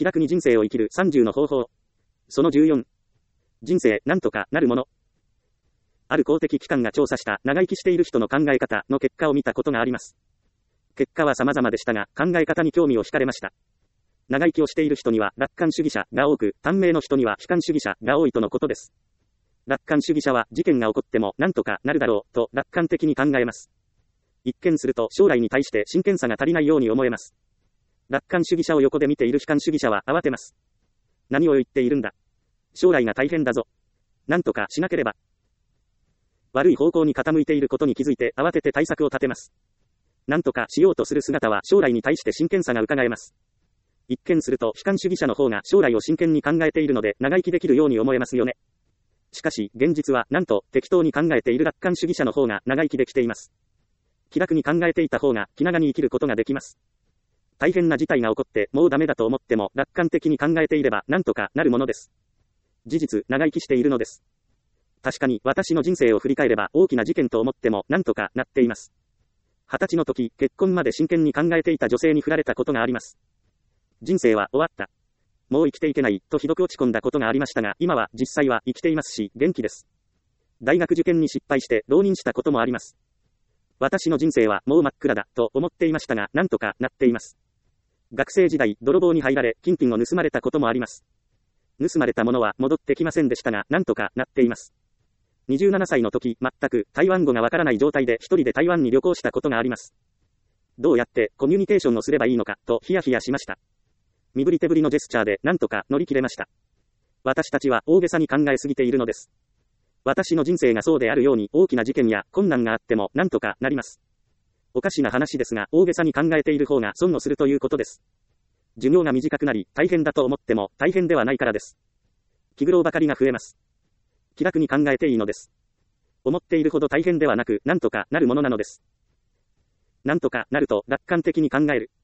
気楽に人生を生きる30の方法。その14。人生、なんとかなるもの。ある公的機関が調査した長生きしている人の考え方の結果を見たことがあります。結果は様々でしたが、考え方に興味を惹かれました。長生きをしている人には楽観主義者が多く、短命の人には悲観主義者が多いとのことです。楽観主義者は事件が起こってもなんとかなるだろうと楽観的に考えます。一見すると将来に対して真剣さが足りないように思えます。楽観主義者を横で見ている悲観主義者は慌てます。何を言っているんだ。将来が大変だぞ。なんとかしなければ。悪い方向に傾いていることに気づいて慌てて対策を立てます。なんとかしようとする姿は将来に対して真剣さが伺えます。一見すると悲観主義者の方が将来を真剣に考えているので長生きできるように思えますよね。しかし現実はなんと適当に考えている楽観主義者の方が長生きできています。気楽に考えていた方が気長に生きることができます。大変な事態が起こってもうダメだと思っても楽観的に考えていればなんとかなるものです。事実長生きしているのです。確かに私の人生を振り返れば大きな事件と思ってもなんとかなっています。20歳の時、結婚まで真剣に考えていた女性に振られたことがあります。人生は終わった。もう生きていけないとひどく落ち込んだことがありましたが、今は実際は生きていますし、元気です。大学受験に失敗して浪人したこともあります。私の人生はもう真っ暗だと思っていましたが、なんとかなっています。学生時代、泥棒に入られ、金品を盗まれたこともあります。盗まれたものは戻ってきませんでしたが、なんとかなっています。27歳の時、全く台湾語がわからない状態で一人で台湾に旅行したことがあります。どうやってコミュニケーションをすればいいのかとヒヤヒヤしました。身振り手振りのジェスチャーでなんとか乗り切れました。私たちは大げさに考えすぎているのです。私の人生がそうであるように大きな事件や困難があってもなんとかなります。おかしな話ですが、大げさに考えている方が損をするということです。寿命が短くなり大変だと思っても大変ではないからです。気苦労ばかりが増えます。気楽に考えていいのです。思っているほど大変ではなく、なんとかなるものなのです。なんとかなると楽観的に考える。